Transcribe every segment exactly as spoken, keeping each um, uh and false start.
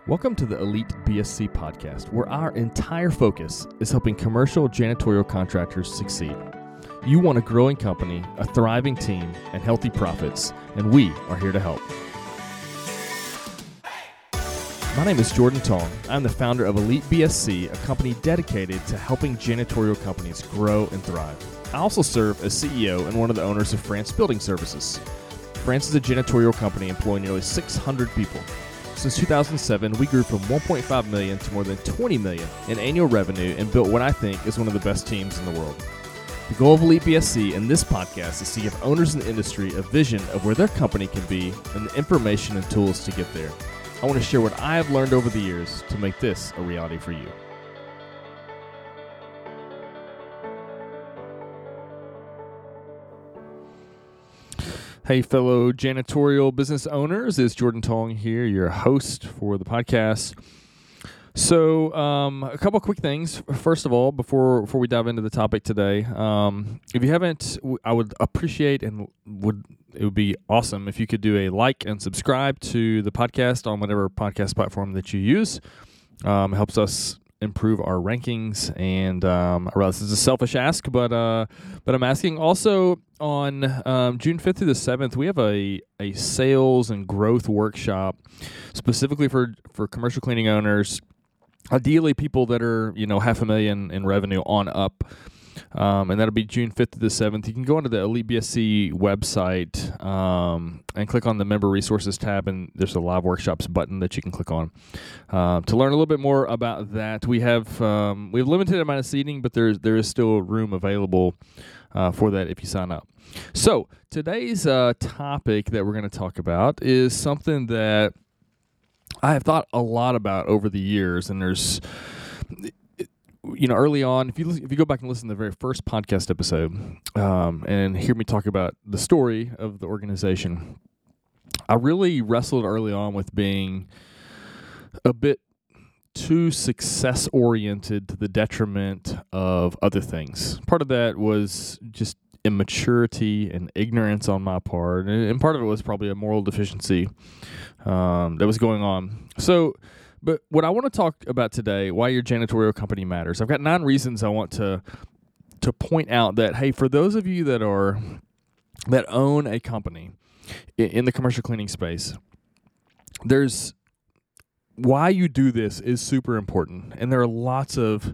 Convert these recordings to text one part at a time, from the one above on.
Welcome to the Elite B S C podcast, where our entire focus is helping commercial janitorial contractors succeed. You want a growing company, a thriving team, and healthy profits, and we are here to help. My name is Jordan Tong. I'm the founder of Elite B S C, a company dedicated to helping janitorial companies grow and thrive. I also serve as C E O and one of the owners of France Building Services. France is a janitorial company employing nearly six hundred people. Since two thousand seven, we grew from one point five million dollars to more than twenty million dollars in annual revenue and built what I think is one of the best teams in the world. The goal of Elite B S C in this podcast is to give owners in the industry a vision of where their company can be and the information and tools to get there. I want to share what I have learned over the years to make this a reality for you. Hey, fellow janitorial business owners, it's Jordan Tong here, your host for the podcast. So, um, a couple quick things. First of all, before before we dive into the topic today, um, if you haven't, I would appreciate and would it would be awesome if you could do a like and subscribe to the podcast on whatever podcast platform that you use. Um, it helps us improve our rankings, and um, I realize this is a selfish ask, but uh, but I'm asking. Also, on um, June fifth through the seventh, we have a a sales and growth workshop specifically for for commercial cleaning owners. Ideally, people that are, you know, half a million in revenue on up, um, and that'll be June fifth to the seventh. You can go onto the Elite B S C website um, and click on the Member Resources tab, and there's a Live Workshops button that you can click on uh, to learn a little bit more about that. We have um, we have limited amount of seating, but there's there is still room available uh, for that if you sign up. So today's uh, topic that we're going to talk about is something that I have thought a lot about over the years, and there's, you know, early on, if you listen, if you go back and listen to the very first podcast episode um, and hear me talk about the story of the organization, I really wrestled early on with being a bit too success-oriented to the detriment of other things. Part of that was just immaturity and ignorance on my part, and part of it was probably a moral deficiency um, that was going on. So, but what I want to talk about today, why your janitorial company matters. I've got nine reasons I want to to point out that, hey, for those of you that are that own a company in, in the commercial cleaning space, there's why you do this is super important, and there are lots of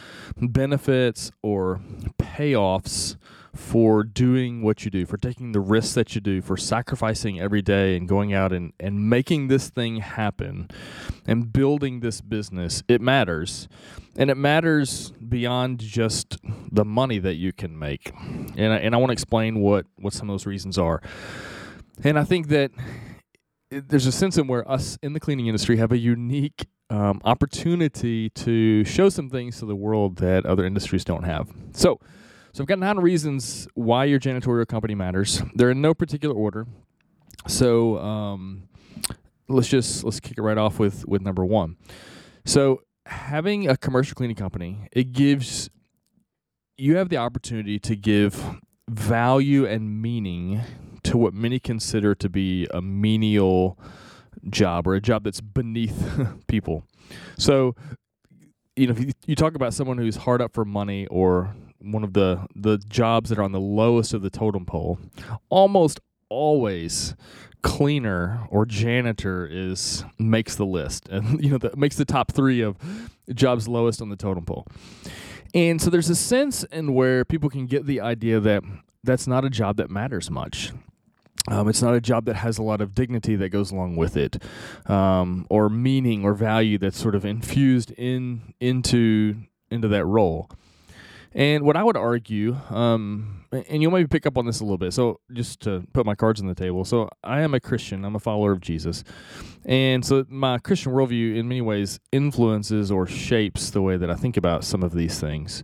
benefits or payoffs for doing what you do, for taking the risks that you do, for sacrificing every day and going out and, and making this thing happen and building this business. It matters. And it matters beyond just the money that you can make. And I, and I want to explain what, what some of those reasons are. And I think that there's a sense in where us in the cleaning industry have a unique um, opportunity to show some things to the world that other industries don't have. So, So I've got nine reasons why your janitorial company matters. They're in no particular order. So um, let's just let's kick it right off with, with number one. So having a commercial cleaning company, it gives you have the opportunity to give value and meaning to what many consider to be a menial job, or a job that's beneath people. So, you know, if you, you talk about someone who's hard up for money, or one of the, the jobs that are on the lowest of the totem pole, almost always cleaner or janitor is makes the list, and you know that makes the top three of jobs lowest on the totem pole. And so there's a sense in where people can get the idea that that's not a job that matters much. Um, it's not a job that has a lot of dignity that goes along with it, um, or meaning or value that's sort of infused in into into that role. And what I would argue, um, and you'll maybe pick up on this a little bit, so just to put my cards on the table. So I am a Christian. I'm a follower of Jesus. And so my Christian worldview in many ways influences or shapes the way that I think about some of these things.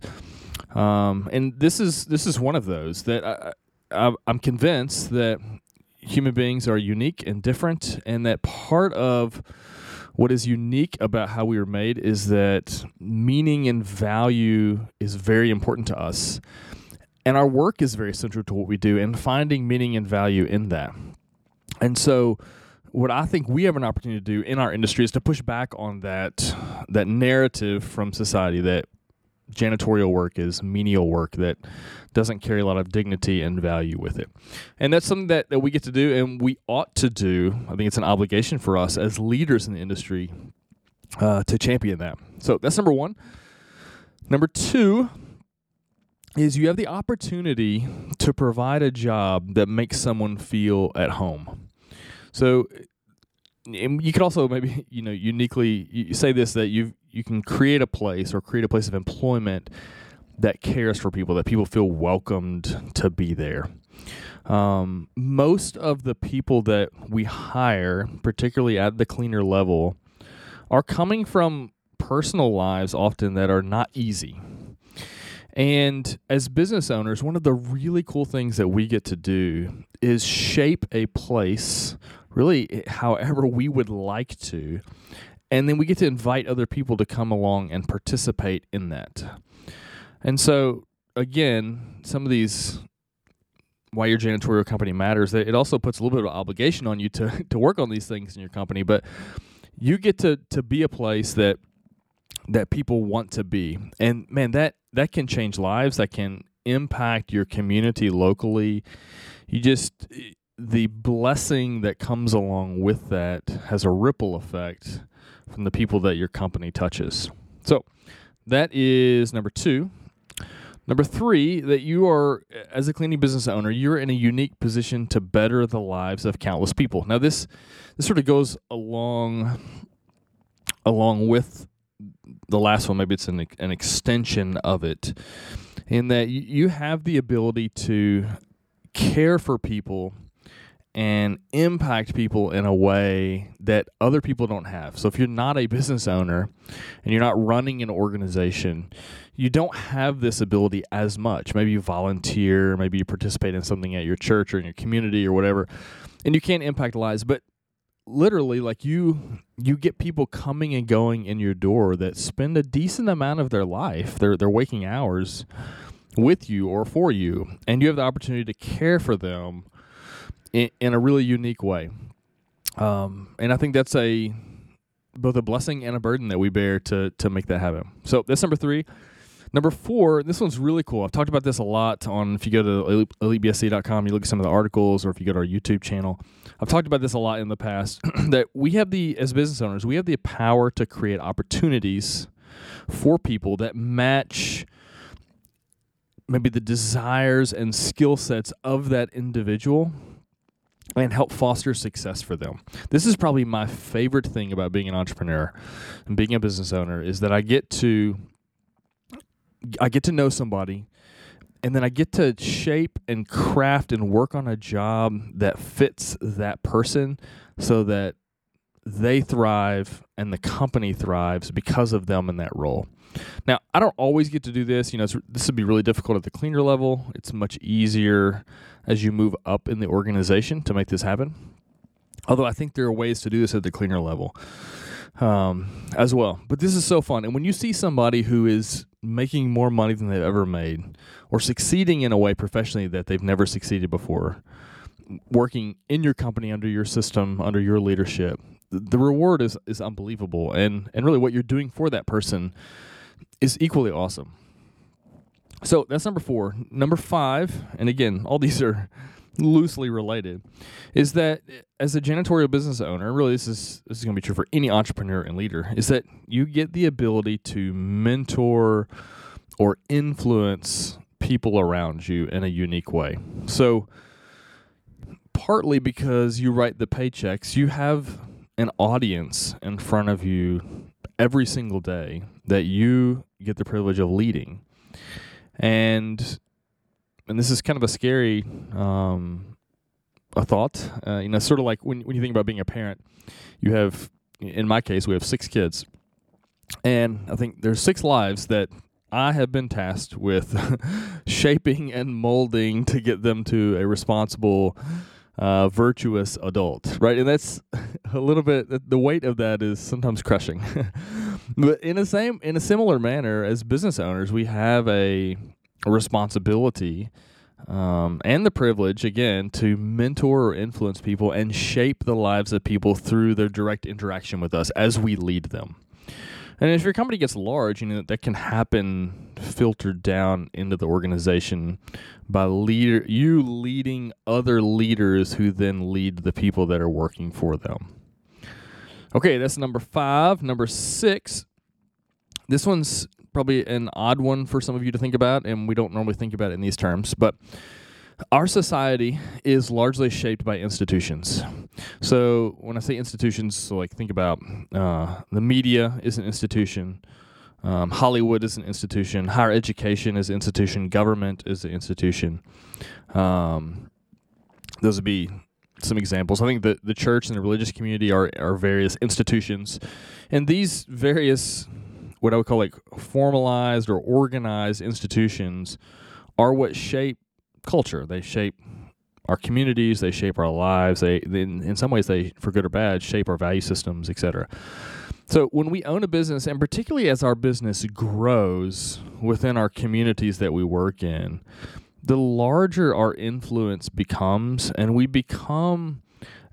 Um, and this is this is one of those that I, I, I'm convinced that human beings are unique and different, and that part of what is unique about how we were made is that meaning and value is very important to us. And our work is very central to what we do, and finding meaning and value in that. And so what I think we have an opportunity to do in our industry is to push back on that that narrative from society that janitorial work is menial work that doesn't carry a lot of dignity and value with it. And that's something that, that we get to do and we ought to do. I think it's an obligation for us as leaders in the industry uh, to champion that. So that's number one. Number two is you have the opportunity to provide a job that makes someone feel at home. So and you could also maybe, you know, uniquely you say this, that you you can create a place or create a place of employment that cares for people, that people feel welcomed to be there. Um, most of the people that we hire, particularly at the cleaner level, are coming from personal lives often that are not easy. And as business owners, one of the really cool things that we get to do is shape a place really however we would like to, and then we get to invite other people to come along and participate in that. And so, again, some of these, why your janitorial company matters, it also puts a little bit of obligation on you to, to work on these things in your company, but you get to, to be a place that that people want to be. And man, that, that can change lives, that can impact your community locally. You just, the blessing that comes along with that has a ripple effect from the people that your company touches. So that is number two. Number three, that you are, as a cleaning business owner, you're in a unique position to better the lives of countless people. Now, this this sort of goes along along with the last one. Maybe it's an an extension of it, in that you, you have the ability to care for people and impact people in a way that other people don't have. So if you're not a business owner and you're not running an organization, you don't have this ability as much. Maybe you volunteer, maybe you participate in something at your church or in your community or whatever, and you can't impact lives. But literally, like you you get people coming and going in your door that spend a decent amount of their life, their their waking hours, with you or for you, and you have the opportunity to care for them in, in a really unique way. Um, and I think that's a both a blessing and a burden that we bear to to make that happen. So that's number three. Number four, this one's really cool. I've talked about this a lot on, if you go to elite b s c dot com, you look at some of the articles, or if you go to our YouTube channel. I've talked about this a lot in the past, that we have the, as business owners, we have the power to create opportunities for people that match maybe the desires and skill sets of that individual and help foster success for them. This is probably my favorite thing about being an entrepreneur and being a business owner, is that I get to I get to know somebody, and then I get to shape and craft and work on a job that fits that person so that they thrive and the company thrives because of them in that role. Now, I don't always get to do this. You know, it's, this would be really difficult at the cleaner level. It's much easier as you move up in the organization to make this happen. Although I think there are ways to do this at the cleaner level um, as well. But this is so fun. And when you see somebody who is making more money than they've ever made, or succeeding in a way professionally that they've never succeeded before, working in your company, under your system, under your leadership, the reward is, is unbelievable. And, and really what you're doing for that person is equally awesome. So that's number four. Number five, and again, all these are loosely related, is that as a janitorial business owner, really this is this is going to be true for any entrepreneur and leader, is that you get the ability to mentor or influence people around you in a unique way. So partly because you write the paychecks, you have an audience in front of you every single day that you get the privilege of leading. And and this is kind of a scary um, a thought. Uh, you know, sort of like when when you think about being a parent, you have, in my case, we have six kids. And I think there's six lives that I have been tasked with shaping and molding to get them to a responsible, uh, virtuous adult, right? And that's a little bit, the weight of that is sometimes crushing. But in a same, in a similar manner, as business owners, we have a, a responsibility um, and the privilege, again, to mentor or influence people and shape the lives of people through their direct interaction with us as we lead them. And if your company gets large, you know, that can happen filtered down into the organization by leader you leading other leaders who then lead the people that are working for them. Okay, that's number five. Number six, this one's probably an odd one for some of you to think about, and we don't normally think about it in these terms, but our society is largely shaped by institutions. So when I say institutions, so like think about uh, the media is an institution, um, Hollywood is an institution, higher education is an institution, government is an institution. Um, those would be some examples. I think the, the church and the religious community are, are various institutions, and these various what I would call like formalized or organized institutions are what shape culture. They shape our communities, they shape our lives, they, they in, in some ways they, for good or bad, shape our value systems, et cetera. So when we own a business, and particularly as our business grows within our communities that we work in, the larger our influence becomes, and we become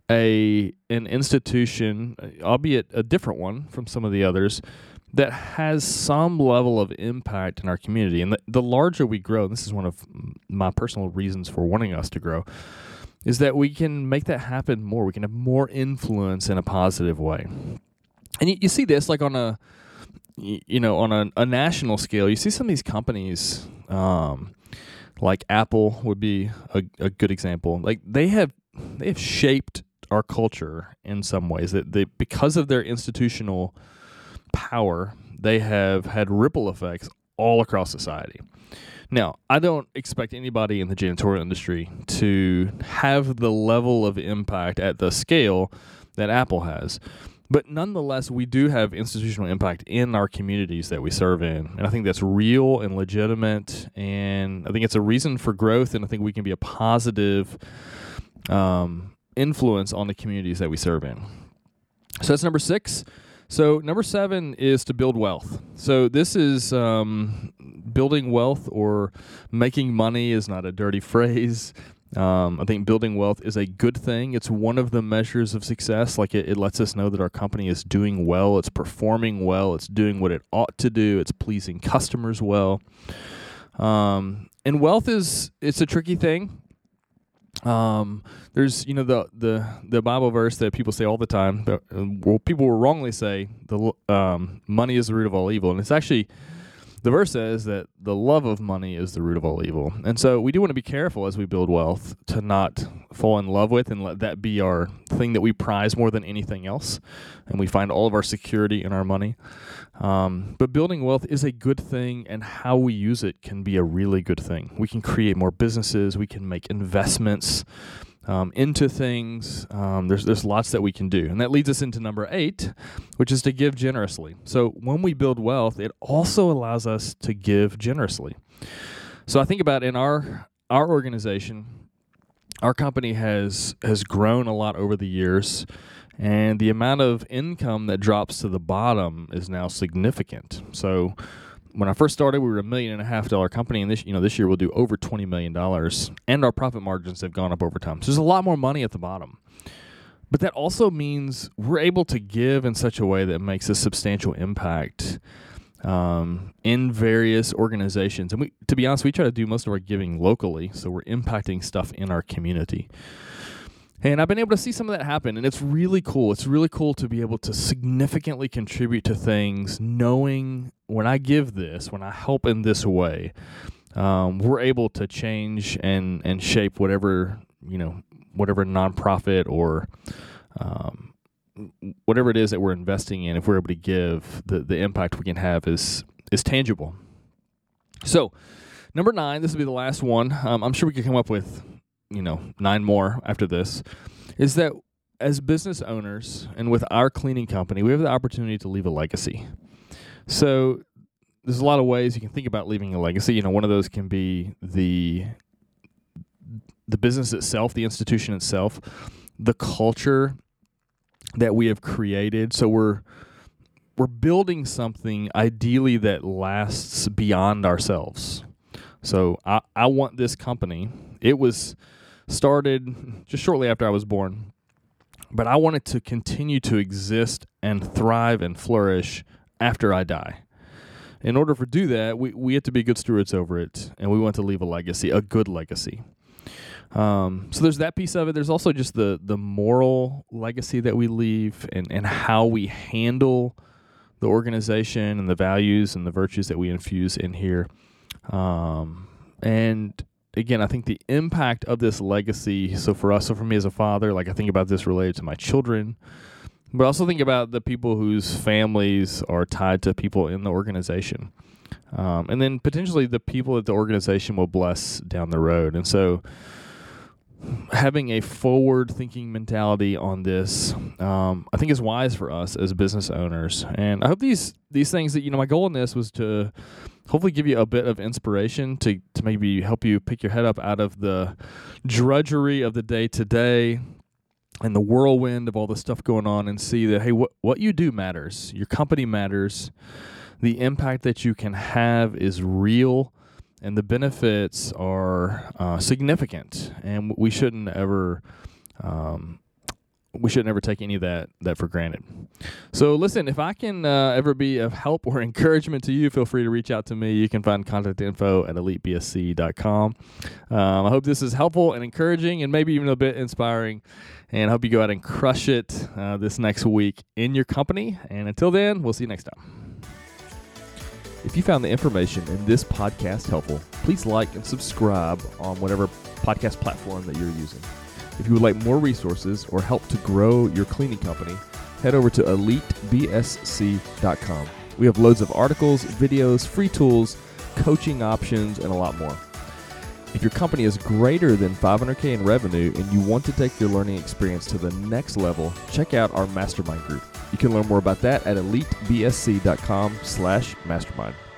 a an institution, albeit a different one from some of the others, that has some level of impact in our community. And the, the larger we grow, and this is one of my personal reasons for wanting us to grow, is that we can make that happen more. We can have more influence in a positive way. And you, you see this like on a, you know, on a, a national scale. You see some of these companies, um, like Apple would be a, a good example. Like they have, they have shaped our culture in some ways. That they, because of their institutional power, they have had ripple effects all across society. Now, I don't expect anybody in the janitorial industry to have the level of impact at the scale that Apple has. But nonetheless, we do have institutional impact in our communities that we serve in. And I think that's real and legitimate. And I think it's a reason for growth. And I think we can be a positive um, influence on the communities that we serve in. So that's number six. So number seven is to build wealth. So this is um, building wealth or making money is not a dirty phrase. Um, I think building wealth is a good thing. It's one of the measures of success. Like it, it lets us know that our company is doing well, it's performing well, it's doing what it ought to do, it's pleasing customers well. Um, and wealth is it's a tricky thing. Um, there's, you know, the, the, the Bible verse that people say all the time, that, uh, well, people will wrongly say the, um, money is the root of all evil. And it's actually, the verse says that the love of money is the root of all evil. And so we do want to be careful as we build wealth to not fall in love with and let that be our thing that we prize more than anything else. And we find all of our security in our money. Um, but building wealth is a good thing, and how we use it can be a really good thing. We can create more businesses. We can make investments um, into things. Um, there's there's lots that we can do. And that leads us into number eight, which is to give generously. So when we build wealth, it also allows us to give generously. So I think about in our our organization, our company has has grown a lot over the years. And the amount of income that drops to the bottom is now significant. So when I first started, we were a million and a half dollar company, and this you know this year we'll do over twenty million dollars, and our profit margins have gone up over time. So there's a lot more money at the bottom. But that also means we're able to give in such a way that makes a substantial impact um, in various organizations. And we, to be honest, we try to do most of our giving locally, so we're impacting stuff in our community. And I've been able to see some of that happen, and it's really cool. It's really cool to be able to significantly contribute to things, knowing when I give this, when I help in this way, um, we're able to change and, and shape whatever, you know, whatever nonprofit or um, whatever it is that we're investing in. If we're able to give, the, the impact we can have is is tangible. So, number nine, this will be the last one. Um, I'm sure we could come up with you know, nine more after this, is that as business owners and with our cleaning company, we have the opportunity to leave a legacy. So there's a lot of ways you can think about leaving a legacy. You know, one of those can be the the business itself, the institution itself, the culture that we have created. So we're we're building something ideally that lasts beyond ourselves. So I, I want this company. It was started just shortly after I was born, but I want it to continue to exist and thrive and flourish after I die. In order to do that, we, we have to be good stewards over it, and we want to leave a legacy, a good legacy. Um, so there's that piece of it. There's also just the the moral legacy that we leave and, and how we handle the organization and the values and the virtues that we infuse in here. Um, and again, I think the impact of this legacy, so for us, so for me as a father, like I think about this related to my children, but also think about the people whose families are tied to people in the organization. Um, and then potentially the people that the organization will bless down the road. And so having a forward-thinking mentality on this, um, I think is wise for us as business owners. And I hope these these things that, you know, my goal in this was to hopefully give you a bit of inspiration to, to maybe help you pick your head up out of the drudgery of the day-to-day and the whirlwind of all the stuff going on and see that, hey, what, what you do matters. Your company matters. The impact that you can have is real. And the benefits are uh, significant, and we shouldn't ever, um, we shouldn't ever take any of that that for granted. So, listen, if I can uh, ever be of help or encouragement to you, feel free to reach out to me. You can find contact info at elite b s c dot com. Um, I hope this is helpful and encouraging, and maybe even a bit inspiring. And I hope you go out and crush it uh, this next week in your company. And until then, we'll see you next time. If you found the information in this podcast helpful, please like and subscribe on whatever podcast platform that you're using. If you would like more resources or help to grow your cleaning company, head over to elite b s c dot com. We have loads of articles, videos, free tools, coaching options, and a lot more. If your company is greater than five hundred thousand in revenue and you want to take your learning experience to the next level, check out our mastermind group. You can learn more about that at elite b s c dot com slash mastermind.